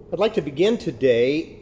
I'd like to begin today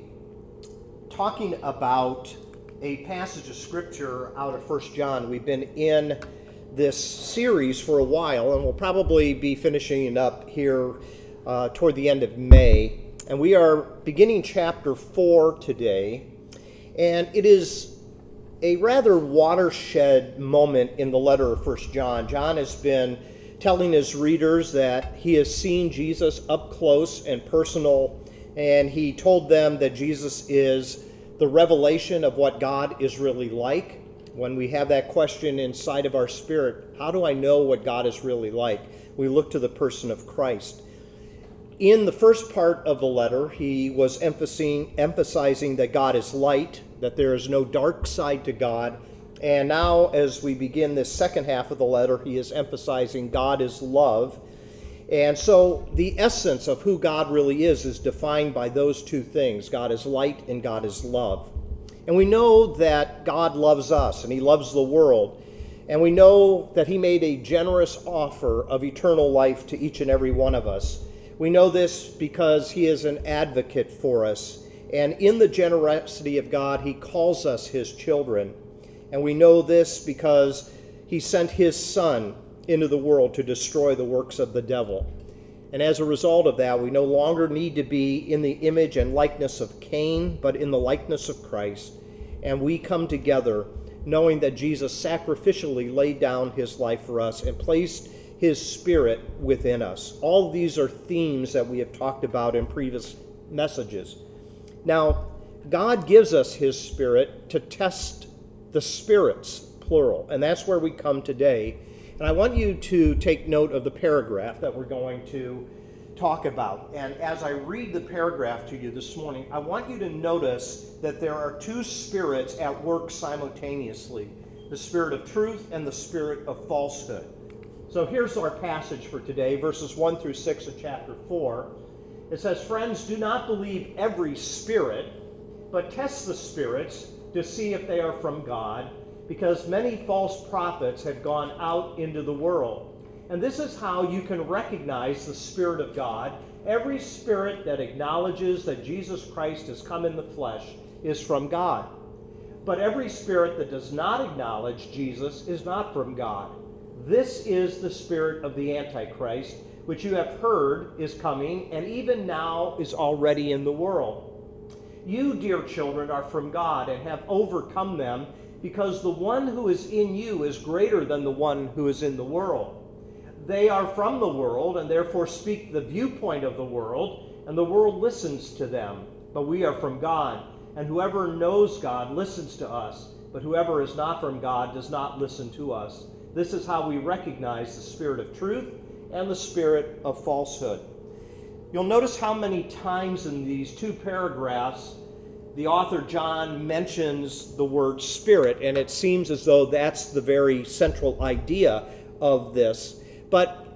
talking about a passage of Scripture out of 1 John. We've been in this series for a while, and we'll probably be finishing it up here toward the end of May. And we are beginning chapter 4 today, and it is a rather watershed moment in the letter of 1 John. John has been telling his readers that he has seen Jesus up close and personal, and he told them that Jesus is the revelation of what God is really like. When we have that question inside of our spirit, how do I know what God is really like? We look to the person of Christ. In the first part of the letter, he was emphasizing that God is light, that there is no dark side to God. And now, as we begin this second half of the letter, he is emphasizing God is love. And so the essence of who God really is defined by those two things. God is light and God is love. And we know that God loves us and he loves the world. And we know that he made a generous offer of eternal life to each and every one of us. We know this because he is an advocate for us. And in the generosity of God, he calls us his children. And we know this because he sent his Son into the world to destroy the works of the devil. And as a result of that, we no longer need to be in the image and likeness of Cain, but in the likeness of Christ. And we come together knowing that Jesus sacrificially laid down his life for us and placed his Spirit within us. All of these are themes that we have talked about in previous messages. Now, God gives us his Spirit to test the spirits, plural, and that's where we come today. And I want you to take note of the paragraph that we're going to talk about. And as I read the paragraph to you this morning, I want you to notice that there are two spirits at work simultaneously, the spirit of truth and the spirit of falsehood. So here's our passage for today, verses 1 through 6 of chapter 4. It says, "Friends, do not believe every spirit, but test the spirits to see if they are from God, because many false prophets have gone out into the world. And this is how you can recognize the Spirit of God. Every spirit that acknowledges that Jesus Christ has come in the flesh is from God. But every spirit that does not acknowledge Jesus is not from God. This is the spirit of the Antichrist, which you have heard is coming, and even now is already in the world. You, dear children, are from God and have overcome them, because the one who is in you is greater than the one who is in the world. They are from the world and therefore speak the viewpoint of the world, and the world listens to them. But we are from God, and whoever knows God listens to us, but whoever is not from God does not listen to us. This is how we recognize the spirit of truth and the spirit of falsehood." You'll notice how many times in these two paragraphs the author John mentions the word spirit, and it seems as though that's the very central idea of this. But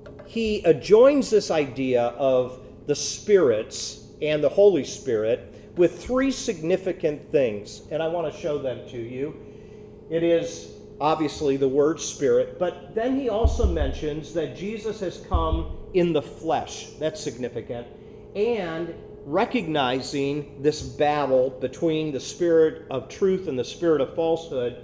he adjoins this idea of the spirits and the Holy Spirit with three significant things, and I want to show them to you. It is obviously the word spirit, but then he also mentions that Jesus has come in the flesh. That's significant. And recognizing this battle between the spirit of truth and the spirit of falsehood,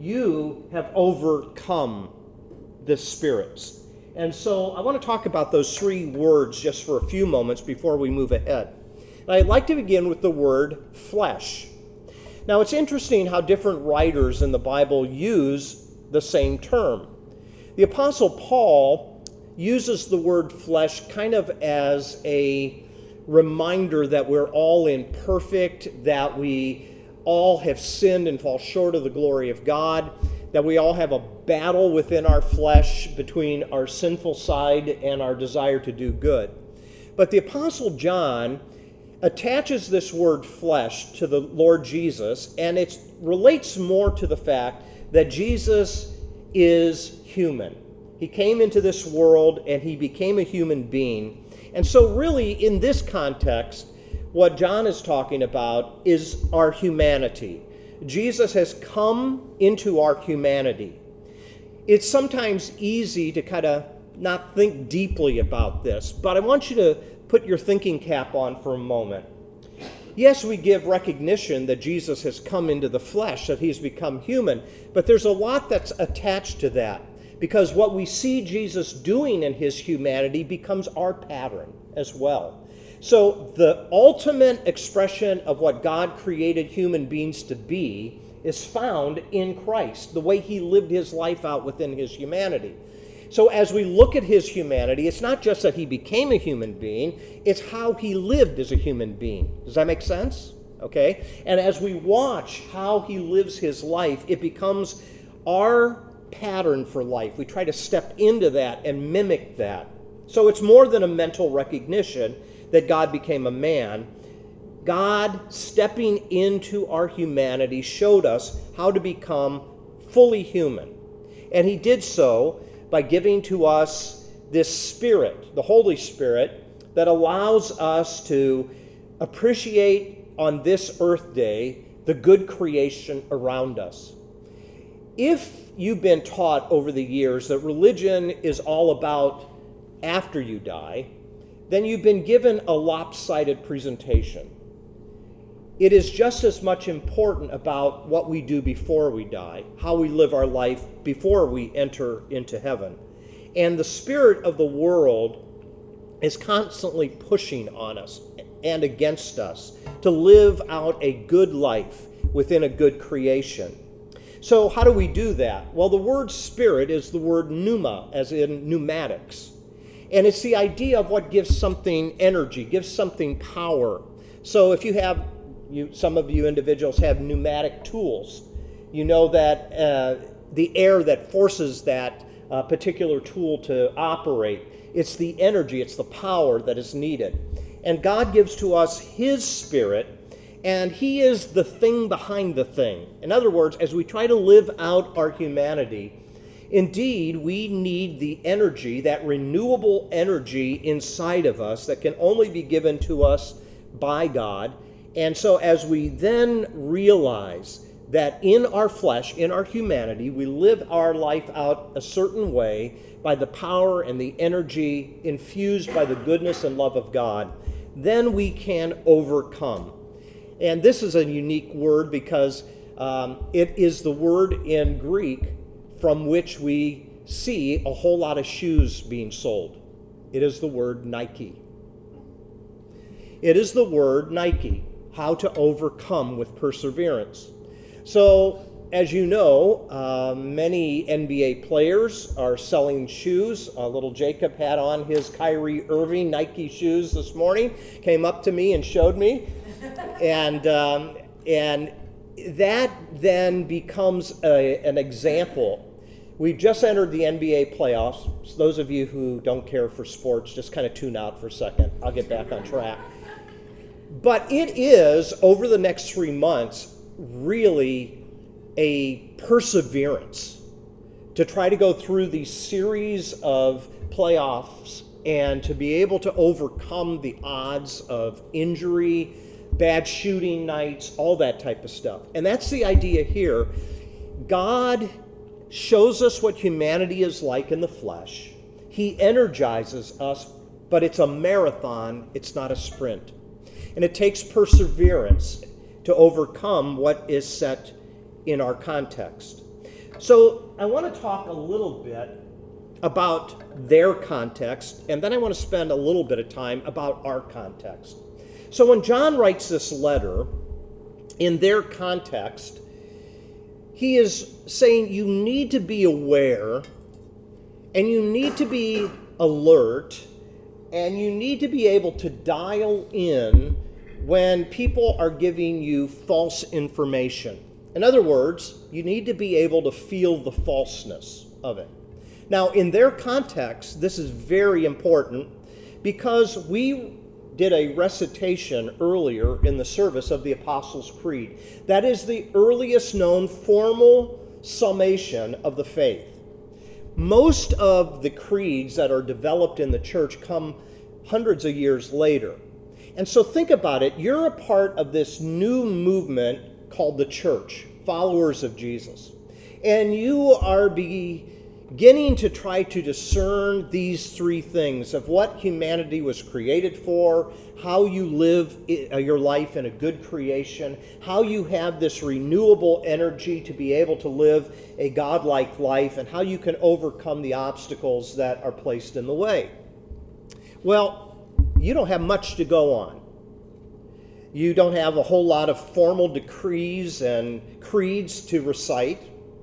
you have overcome the spirits. And so I want to talk about those three words just for a few moments before we move ahead. And I'd like to begin with the word flesh. Now, it's interesting how different writers in the Bible use the same term. The Apostle Paul uses the word flesh kind of as a reminder that we're all imperfect, that we all have sinned and fall short of the glory of God, that we all have a battle within our flesh between our sinful side and our desire to do good. But the Apostle John attaches this word flesh to the Lord Jesus, and it relates more to the fact that Jesus is human. He came into this world and he became a human being. And so really, in this context, what John is talking about is our humanity. Jesus has come into our humanity. It's sometimes easy to kind of not think deeply about this, but I want you to put your thinking cap on for a moment. Yes, we give recognition that Jesus has come into the flesh, that he's become human, but there's a lot that's attached to that, because what we see Jesus doing in his humanity becomes our pattern as well. So the ultimate expression of what God created human beings to be is found in Christ, the way he lived his life out within his humanity. So as we look at his humanity, it's not just that he became a human being, it's how he lived as a human being. Does that make sense? Okay? And as we watch how he lives his life, it becomes our pattern for life. We try to step into that and mimic that. So it's more than a mental recognition that God became a man. God stepping into our humanity showed us how to become fully human. And he did so by giving to us this Spirit, the Holy Spirit, that allows us to appreciate on this earth day the good creation around us. If you've been taught over the years that religion is all about after you die, then you've been given a lopsided presentation. It is just as much important about what we do before we die, how we live our life before we enter into heaven. And the spirit of the world is constantly pushing on us and against us to live out a good life within a good creation. So how do we do that? Well, the word spirit is the word pneuma, as in pneumatics. And it's the idea of what gives something energy, gives something power. So if you have some of you individuals have pneumatic tools. You know that the air that forces that particular tool to operate, it's the energy, it's the power that is needed. And God gives to us his Spirit, and he is the thing behind the thing. In other words, as we try to live out our humanity, indeed, we need the energy, that renewable energy inside of us that can only be given to us by God. And so as we then realize that in our flesh, in our humanity, we live our life out a certain way by the power and the energy infused by the goodness and love of God, then we can overcome. And this is a unique word because it is the word in Greek from which we see a whole lot of shoes being sold. It is the word Nike. It is the word Nike. How to overcome with perseverance. So, as you know, many NBA players are selling shoes. Little Jacob had on his Kyrie Irving Nike shoes this morning, came up to me and showed me. And that then becomes an example. We've just entered the NBA playoffs. So those of you who don't care for sports, just kind of tune out for a second. I'll get back on track. But it is, over the next 3 months, really a perseverance to try to go through these series of playoffs and to be able to overcome the odds of injury, bad shooting nights, all that type of stuff. And that's the idea here. God shows us what humanity is like in the flesh. He energizes us, but it's a marathon, it's not a sprint. And it takes perseverance to overcome what is set in our context. So I want to talk a little bit about their context, and then I want to spend a little bit of time about our context. So when John writes this letter, in their context, he is saying you need to be aware, and you need to be alert, and you need to be able to dial in when people are giving you false information. In other words, you need to be able to feel the falseness of it. Now, in their context, this is very important because we did a recitation earlier in the service of the Apostles' Creed. That is the earliest known formal summation of the faith. Most of the creeds that are developed in the church come hundreds of years later. And so think about it. You're a part of this new movement called the church, followers of Jesus. And you are beginning to try to discern these three things of what humanity was created for, how you live your life in a good creation, how you have this renewable energy to be able to live a godlike life, and how you can overcome the obstacles that are placed in the way. Well, you don't have much to go on. You don't have a whole lot of formal decrees and creeds to recite.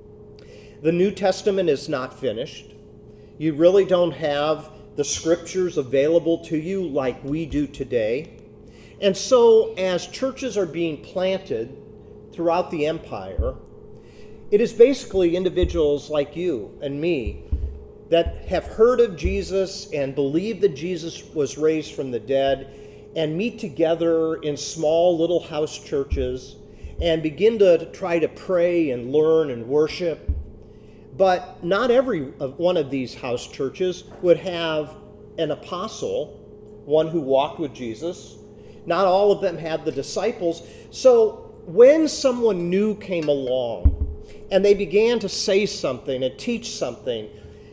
The New Testament is not finished. You really don't have the scriptures available to you like we do today. And so, as churches are being planted throughout the empire, it is basically individuals like you and me that have heard of Jesus and believe that Jesus was raised from the dead and meet together in small little house churches and begin to try to pray and learn and worship. But not every one of these house churches would have an apostle, one who walked with Jesus. Not all of them had the disciples. So when someone new came along and they began to say something and teach something,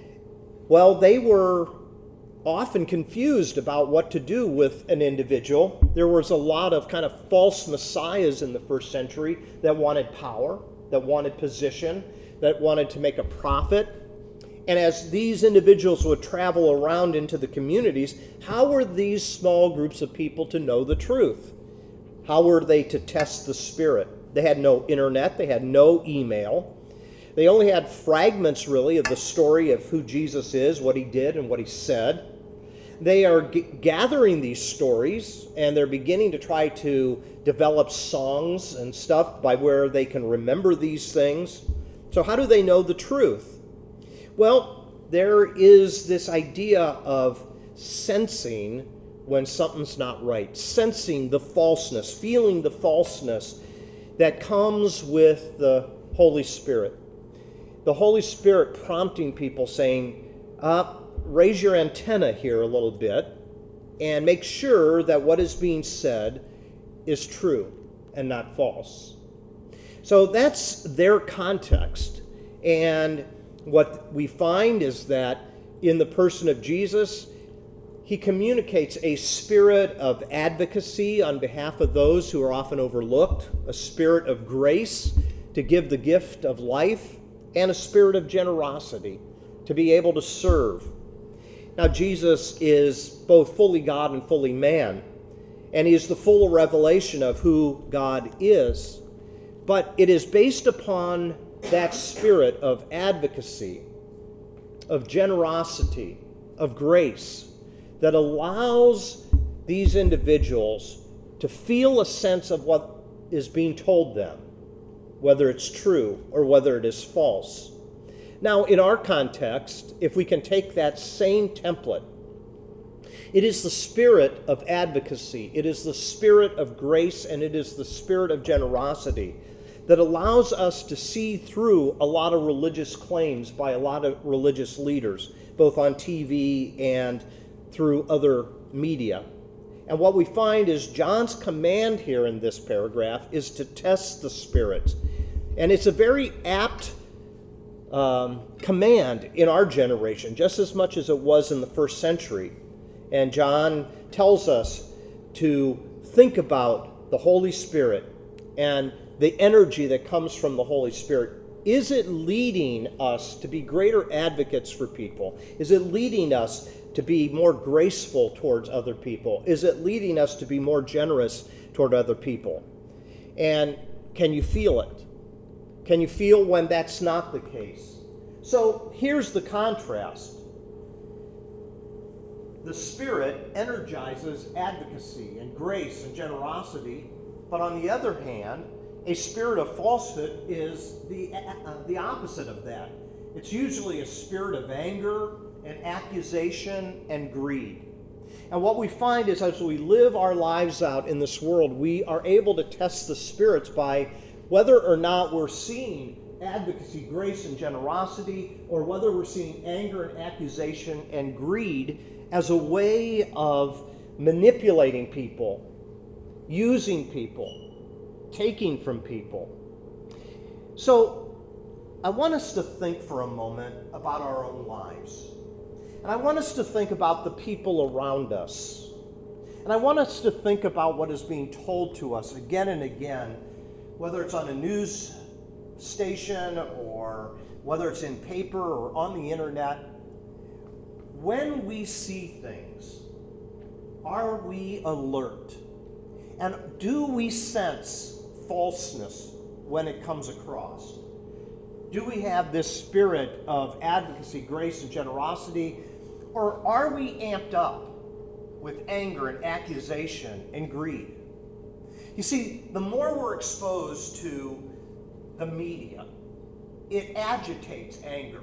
well, they were often confused about what to do with an individual. There was a lot of kind of false messiahs in the first century that wanted power, that wanted position, that wanted to make a profit. And as these individuals would travel around into the communities, how were these small groups of people to know the truth? How were they to test the Spirit? They had no internet, they had no email. They only had fragments, really, of the story of who Jesus is, what he did, and what he said. They are gathering these stories, and they're beginning to try to develop songs and stuff by where they can remember these things. So how do they know the truth? Well, there is this idea of sensing when something's not right, sensing the falseness, feeling the falseness that comes with the Holy Spirit. The Holy Spirit prompting people, saying, raise your antenna here a little bit and make sure that what is being said is true and not false. So that's their context. And what we find is that in the person of Jesus, he communicates a spirit of advocacy on behalf of those who are often overlooked, a spirit of grace to give the gift of life, and a spirit of generosity to be able to serve. Now, Jesus is both fully God and fully man, and he is the full revelation of who God is. But it is based upon that spirit of advocacy, of generosity, of grace, that allows these individuals to feel a sense of what is being told them, whether it's true or whether it is false. Now, in our context, if we can take that same template, it is the spirit of advocacy, it is the spirit of grace, and it is the spirit of generosity that allows us to see through a lot of religious claims by a lot of religious leaders, both on TV and through other media. And what we find is John's command here in this paragraph is to test the spirits. And it's a very apt command in our generation, just as much as it was in the first century. And John tells us to think about the Holy Spirit and the energy that comes from the Holy Spirit. Is it leading us to be greater advocates for people? Is it leading us to be more graceful towards other people? Is it leading us to be more generous toward other people? And can you feel it? Can you feel when that's not the case? So here's the contrast. The Spirit energizes advocacy and grace and generosity, but on the other hand, a spirit of falsehood is the opposite of that. It's usually a spirit of anger and accusation and greed. And what we find is as we live our lives out in this world, we are able to test the spirits by whether or not we're seeing advocacy, grace, and generosity, or whether we're seeing anger and accusation and greed as a way of manipulating people, using people, taking from people. So I want us to think for a moment about our own lives. And I want us to think about the people around us. And I want us to think about what is being told to us again and again, whether it's on a news station or whether it's in paper or on the internet. When we see things, are we alert? And do we sense falseness when it comes across? Do we have this spirit of advocacy, grace, and generosity? Or are we amped up with anger and accusation and greed? You see, the more we're exposed to the media, it agitates anger.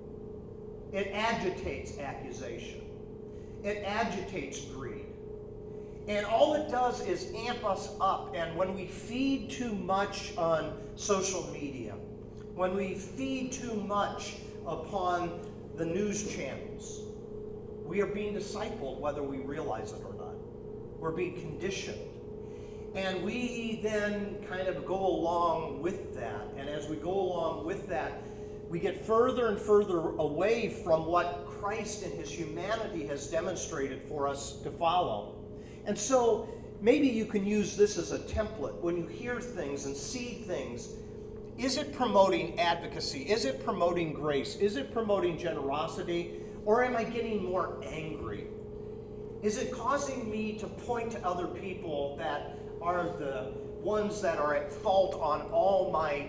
It agitates accusation. It agitates greed. And all it does is amp us up. And when we feed too much on social media, when we feed too much upon the news channels, we are being discipled whether we realize it or not. We're being conditioned. And we then kind of go along with that. And as we go along with that, we get further and further away from what Christ in his humanity has demonstrated for us to follow. And so maybe you can use this as a template when you hear things and see things. Is it promoting advocacy? Is it promoting grace? Is it promoting generosity? Or am I getting more angry? Is it causing me to point to other people that are the ones that are at fault on all my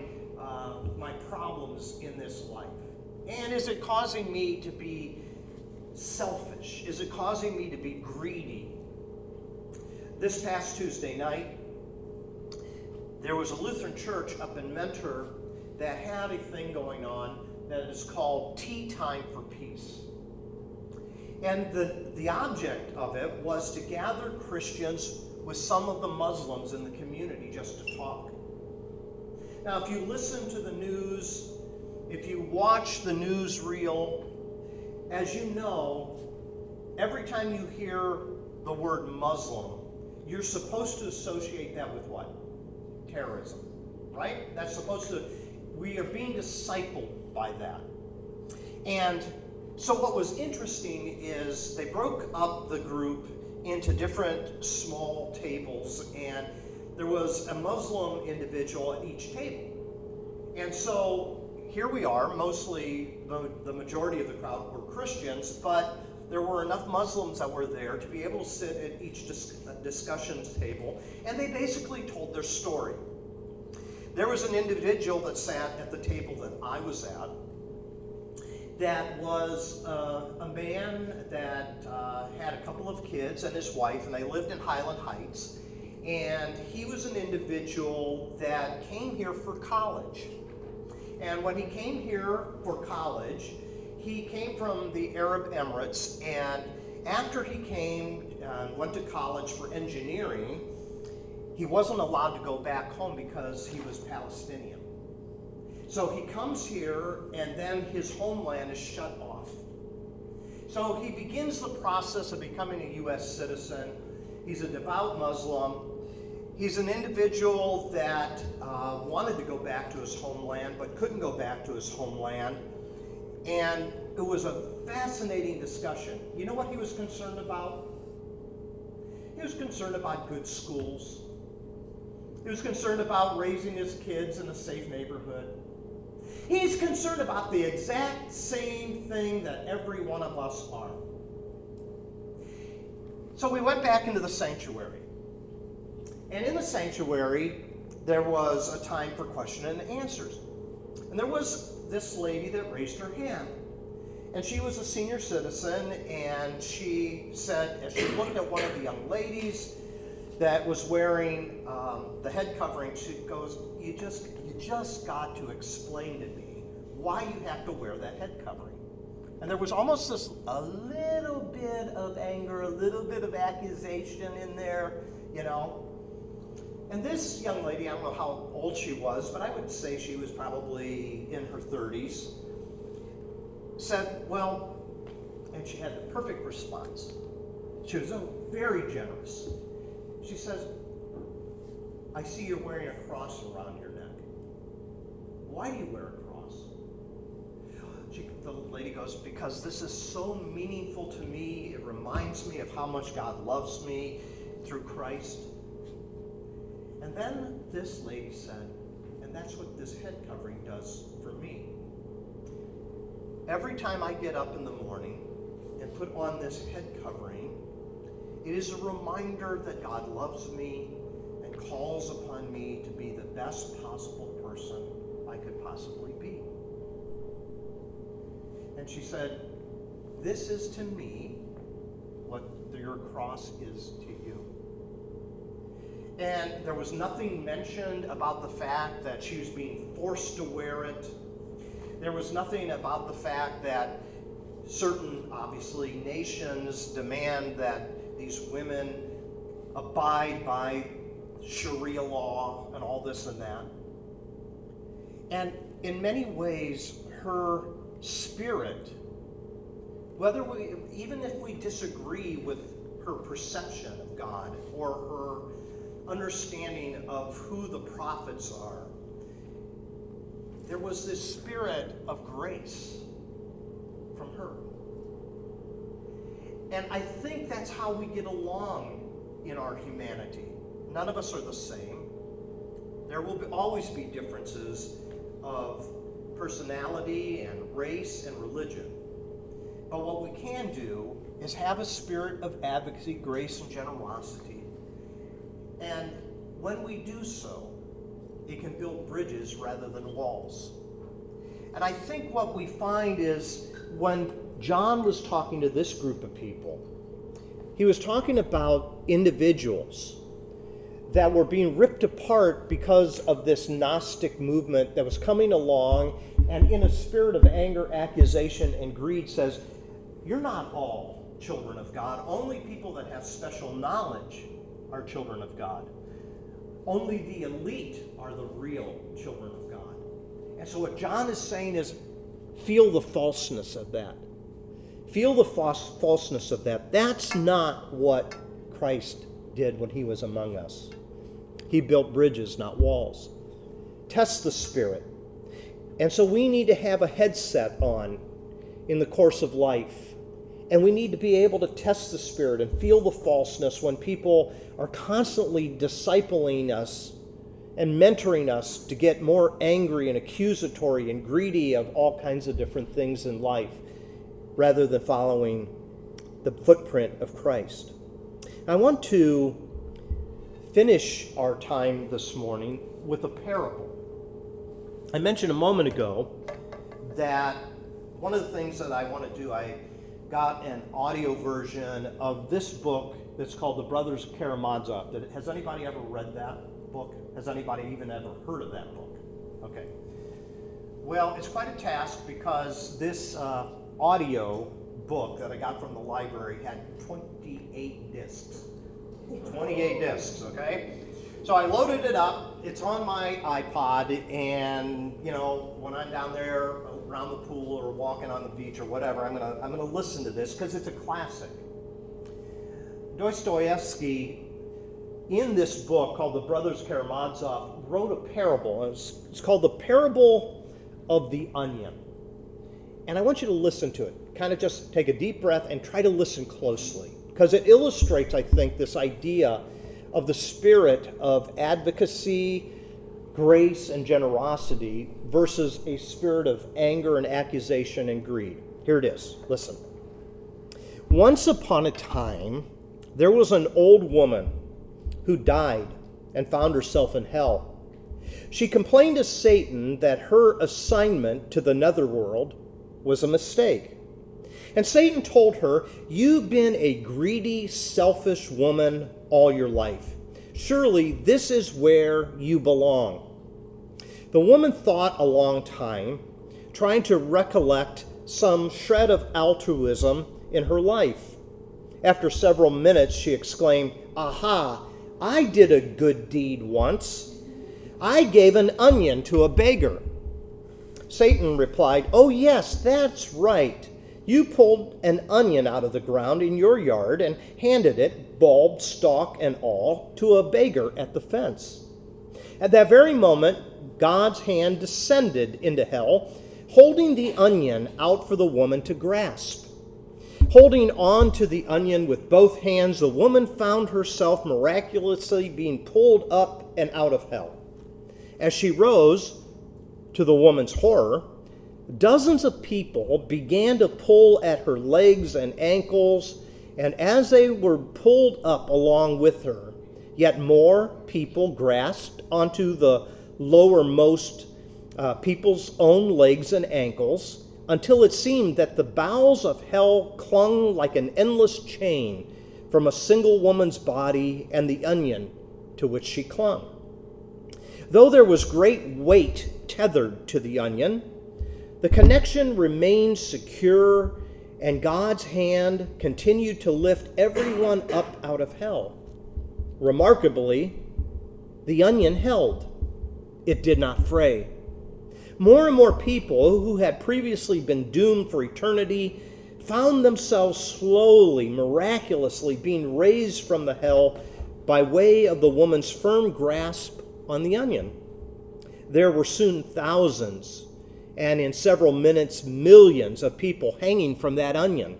problems in this life? And is it causing me to be selfish? Is it causing me to be greedy? This past Tuesday night, there was a Lutheran church up in Mentor that had a thing going on that is called Tea Time for Peace. And the object of it was to gather Christians with some of the Muslims in the community just to talk. Now, if you listen to the news, if you watch the newsreel, as you know, every time you hear the word Muslim, you're supposed to associate that with what? Terrorism, right? That's supposed to, we are being discipled by that. And so what was interesting is they broke up the group into different small tables, and there was a Muslim individual at each table. And so here we are, mostly the majority of the crowd were Christians, but there were enough Muslims that were there to be able to sit at each discussion table, and they basically told their story. There was an individual that sat at the table that I was at that was a man that had a couple of kids and his wife, and they lived in Highland Heights. And he was an individual that came here for college. And when he came here for college, he came from the Arab Emirates, and after he came and went to college for engineering, he wasn't allowed to go back home because he was Palestinian. So he comes here, and then his homeland is shut off. So he begins the process of becoming a U.S. citizen. He's a devout Muslim. He's an individual that wanted to go back to his homeland, but couldn't go back to his homeland. And it was a fascinating discussion. You know what he was concerned about? He was concerned about good schools. He was concerned about raising his kids in a safe neighborhood. He's concerned about the exact same thing that every one of us are. So we went back into the sanctuary. And in the sanctuary, there was a time for question and answers. And there was this lady that raised her hand. And she was a senior citizen, and she said, as she looked at one of the young ladies that was wearing the head covering, she goes, you just got to explain to me why you have to wear that head covering. And there was almost a little bit of anger, a little bit of accusation in there, you know. And this young lady, I don't know how old she was, but I would say she was probably in her 30s, said, well, and she had the perfect response. She was very generous. She says, I see you're wearing a cross around your neck. Why do you wear a cross? The lady goes, because this is so meaningful to me. It reminds me of how much God loves me through Christ. And then this lady said, and that's what this head covering does for me. Every time I get up in the morning and put on this head covering, it is a reminder that God loves me and calls upon me to be the best possible person I could possibly be. And she said, this is to me what your cross is to you. And there was nothing mentioned about the fact that she was being forced to wear it. There was nothing about the fact that certain, obviously, nations demand that these women abide by Sharia law and all this and that. And in many ways, her spirit, even if we disagree with her perception of God or her understanding of who the prophets are, there was this spirit of grace from her. And I think that's how we get along in our humanity. None of us are the same. There will always be differences of personality and race and religion. But what we can do is have a spirit of advocacy, grace, and generosity. And when we do so, it can build bridges rather than walls. And I think what we find is when John was talking to this group of people, he was talking about individuals that were being ripped apart because of this Gnostic movement that was coming along, and in a spirit of anger, accusation, and greed says, you're not all children of God. Only people that have special knowledge are children of God. Only the elite are the real children of God. And so what John is saying is, feel the falseness of that. Feel the falseness of that. That's not what Christ did when he was among us. He built bridges, not walls. Test the Spirit. And so we need to have a headset on in the course of life. And we need to be able to test the Spirit and feel the falseness when people are constantly discipling us and mentoring us to get more angry and accusatory and greedy of all kinds of different things in life, rather than following the footprint of Christ. I want to finish our time this morning with a parable. I mentioned a moment ago that one of the things that I want to do, I got an audio version of this book that's called The Brothers Karamazov. Has anybody ever read that book? Has anybody even ever heard of that book? Okay. Well, it's quite a task because this audio book that I got from the library had 28 discs. 28 discs, okay? So I loaded it up. It's on my iPod, and when I'm down there around the pool or walking on the beach or whatever, I'm gonna listen to this because it's a classic. Dostoevsky, in this book called The Brothers Karamazov, wrote a parable. It's called The Parable of the Onion. And I want you to listen to it. Kind of just take a deep breath and try to listen closely, because it illustrates, I think, this idea of the spirit of advocacy, grace, and generosity versus a spirit of anger and accusation and greed. Here it is. Listen. Once upon a time, there was an old woman who died and found herself in hell. She complained to Satan that her assignment to the netherworld was a mistake. And Satan told her, "You've been a greedy, selfish woman all your life. Surely this is where you belong." The woman thought a long time, trying to recollect some shred of altruism in her life. After several minutes, she exclaimed, "Aha! I did a good deed once. I gave an onion to a beggar." Satan replied, "Oh yes, that's right. You pulled an onion out of the ground in your yard and handed it, bulb, stalk, and all, to a beggar at the fence." At that very moment, God's hand descended into hell, holding the onion out for the woman to grasp. Holding on to the onion with both hands, the woman found herself miraculously being pulled up and out of hell. As she rose, to the woman's horror, dozens of people began to pull at her legs and ankles, and as they were pulled up along with her, yet more people grasped onto the lowermost people's own legs and ankles, until it seemed that the bowels of hell clung like an endless chain from a single woman's body and the onion to which she clung. Though there was great weight tethered to the onion, the connection remained secure, and God's hand continued to lift everyone up out of hell. Remarkably, the onion held. It did not fray. More and more people who had previously been doomed for eternity found themselves slowly, miraculously being raised from the hell by way of the woman's firm grasp on the onion. There were soon thousands, and in several minutes, millions of people hanging from that onion.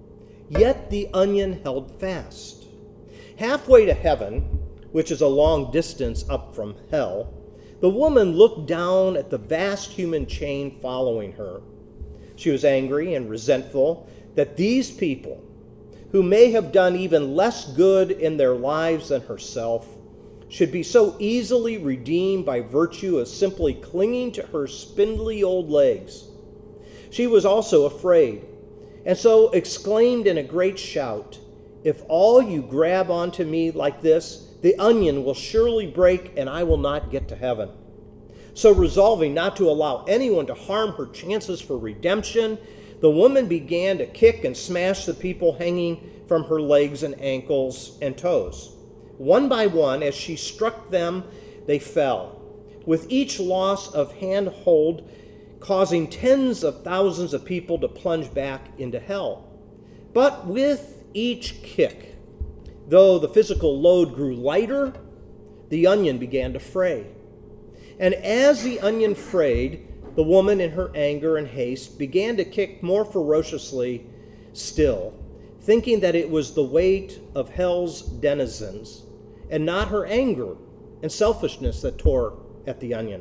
Yet the onion held fast. Halfway to heaven, which is a long distance up from hell, the woman looked down at the vast human chain following her. She was angry and resentful that these people, who may have done even less good in their lives than herself, should be so easily redeemed by virtue of simply clinging to her spindly old legs. She was also afraid, and so exclaimed in a great shout, "If all you grab onto me like this, the onion will surely break and I will not get to heaven." So resolving not to allow anyone to harm her chances for redemption, the woman began to kick and smash the people hanging from her legs and ankles and toes. One by one, as she struck them, they fell, with each loss of handhold causing tens of thousands of people to plunge back into hell. But with each kick, though the physical load grew lighter, the onion began to fray. And as the onion frayed, the woman in her anger and haste began to kick more ferociously still, thinking that it was the weight of hell's denizens and not her anger and selfishness that tore at the onion.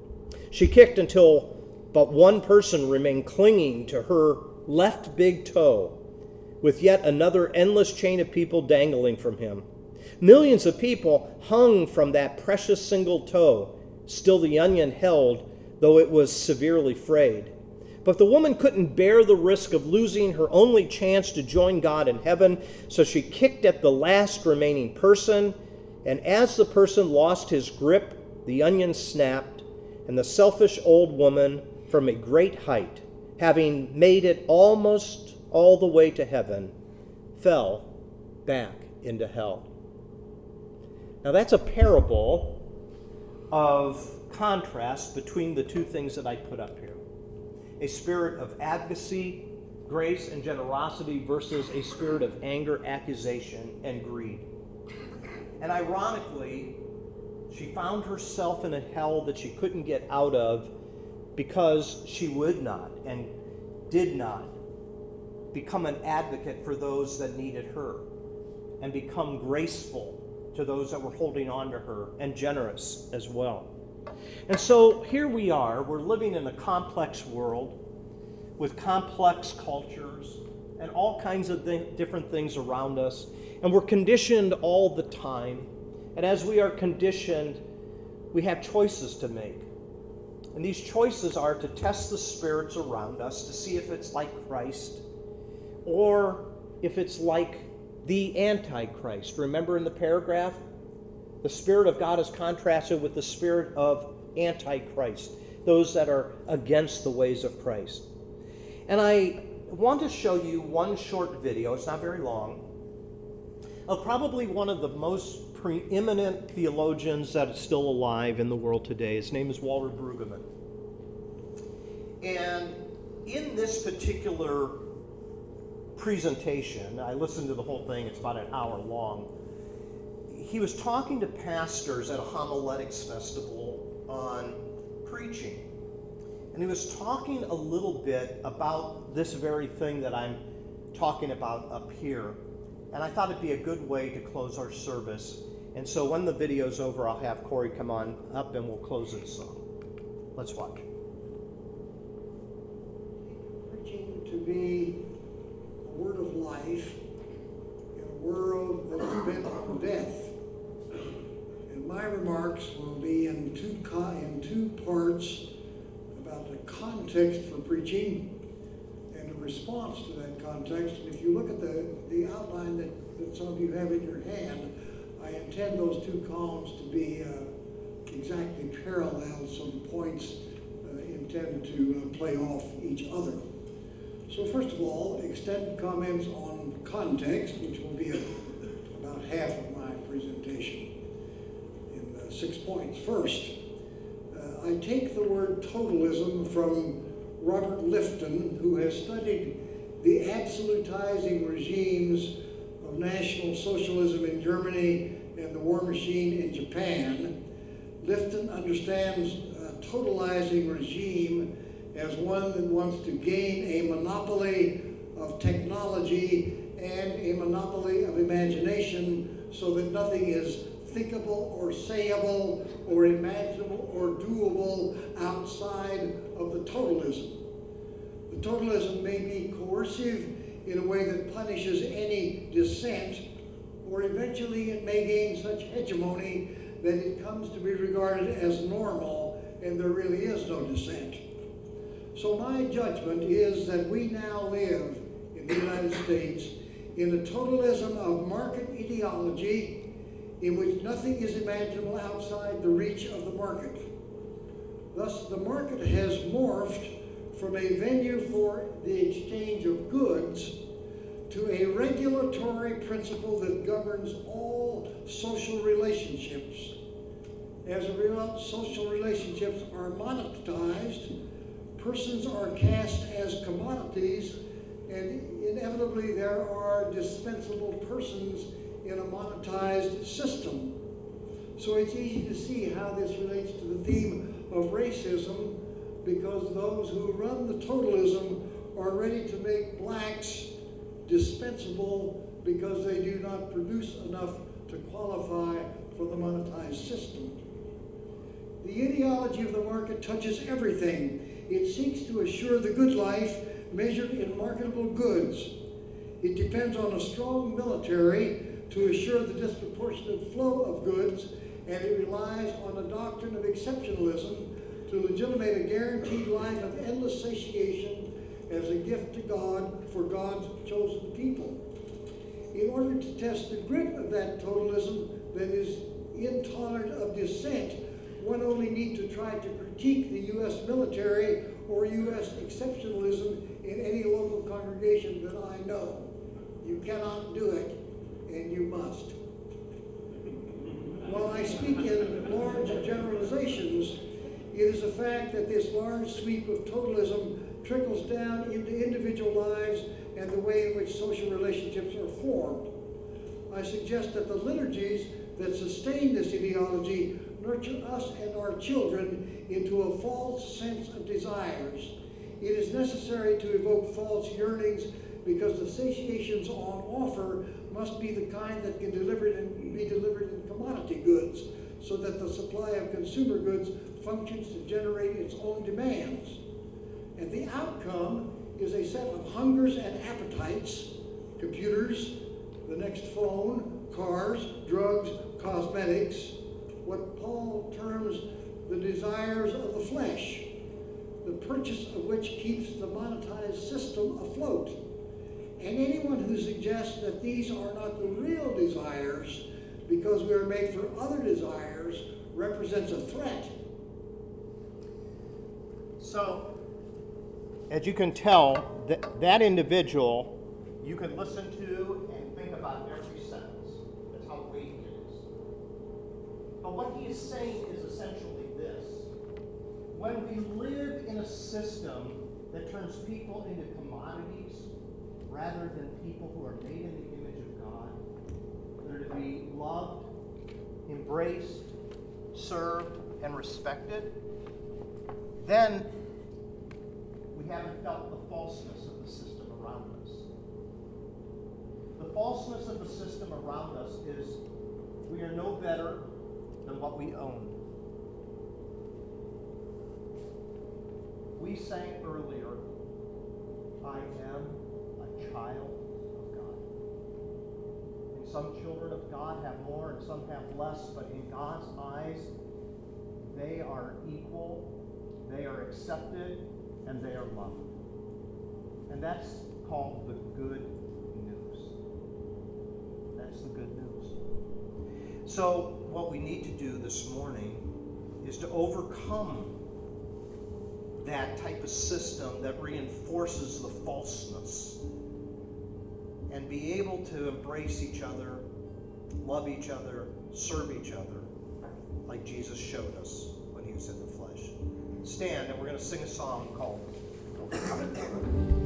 She kicked until but one person remained clinging to her left big toe, with yet another endless chain of people dangling from him. Millions of people hung from that precious single toe. Still the onion held, though it was severely frayed. But the woman couldn't bear the risk of losing her only chance to join God in heaven, so she kicked at the last remaining person, and as the person lost his grip, the onion snapped, and the selfish old woman, from a great height, having made it almost all the way to heaven, fell back into hell. Now that's a parable of contrast between the two things that I put up here. A spirit of advocacy, grace, and generosity versus a spirit of anger, accusation, and greed. And ironically, she found herself in a hell that she couldn't get out of because she would not and did not become an advocate for those that needed her and become graceful to those that were holding on to her and generous as well. And so here we are, we're living in a complex world with complex cultures and all kinds of different things around us, and we're conditioned all the time. And as we are conditioned, we have choices to make. And these choices are to test the spirits around us to see if it's like Christ or if it's like the Antichrist. Remember in the paragraph, the Spirit of God is contrasted with the spirit of Antichrist, those that are against the ways of Christ. And I want to show you one short video, it's not very long, of probably one of the most preeminent theologians that is still alive in the world today. His name is Walter Brueggemann. And in this particular presentation, I listened to the whole thing, it's about an hour long. He was talking to pastors at a homiletics festival on preaching. And he was talking a little bit about this very thing that I'm talking about up here. And I thought it'd be a good way to close our service. And so when the video's over, I'll have Corey come on up and we'll close this song. Let's watch. Preaching to be a word of life in a world that is bent on death. And my remarks will be in two parts about the context for preaching and the response to that context. And if you look at the outline that some of you have in your hand, I intend those two columns to be exactly parallel, so the points intend to play off each other. So first of all, extended comments on context, which will be about half of my presentation in 6 points. First, I take the word totalism from Robert Lifton, who has studied the absolutizing regimes of National Socialism in Germany and the war machine in Japan. Lifton understands a totalizing regime as one that wants to gain a monopoly of technology and a monopoly of imagination so that nothing is thinkable or sayable or imaginable or doable outside of the totalism. The totalism may be coercive in a way that punishes any dissent, or eventually it may gain such hegemony that it comes to be regarded as normal and there really is no dissent. So my judgment is that we now live in the United States in a totalism of market ideology in which nothing is imaginable outside the reach of the market. Thus, the market has morphed from a venue for the exchange of goods to a regulatory principle that governs all social relationships. As a result, social relationships are monetized, persons are cast as commodities, and inevitably there are dispensable persons in a monetized system. So it's easy to see how this relates to the theme of racism, because those who run the totalism are ready to make blacks dispensable because they do not produce enough to qualify for the monetized system. The ideology of the market touches everything. It seeks to assure the good life measured in marketable goods. It depends on a strong military to assure the disproportionate flow of goods, and it relies on a doctrine of exceptionalism to legitimate a guaranteed life of endless satiation as a gift to God for God's chosen people. In order to test the grip of that totalism that is intolerant of dissent, one only needs to try to critique the U.S. military or U.S. exceptionalism in any local congregation that I know. You cannot do it, and you must. While I speak in large generalizations, it is a fact that this large sweep of totalism trickles down into individual lives and the way in which social relationships are formed. I suggest that the liturgies that sustain this ideology nurture us and our children into a false sense of desires. It is necessary to evoke false yearnings because the satiations on offer must be the kind that can be delivered in commodity goods, so that the supply of consumer goods functions to generate its own demands. And the outcome is a set of hungers and appetites, computers, the next phone, cars, drugs, cosmetics, what Paul terms the desires of the flesh, the purchase of which keeps the monetized system afloat. And anyone who suggests that these are not the real desires because we are made for other desires represents a threat. So, as you can tell, that individual, you can listen to and think about every sentence. That's how weighty it is. But what he is saying is essentially this. When we live in a system that turns people into commodities rather than people who are made in the image of God, that are to be loved, embraced, served, and respected, then we haven't felt the falseness of the system around us. The falseness of the system around us is we are no better than what we own. We sang earlier, I am a child of God. And some children of God have more and some have less, but in God's eyes, they are equal, they are accepted, and they are loved. And that's called the good news. That's the good news. So what we need to do this morning is to overcome that type of system that reinforces the falseness and be able to embrace each other, love each other, serve each other like Jesus showed us when he was in the flesh. Stand, and we're going to sing a song called Overcoming.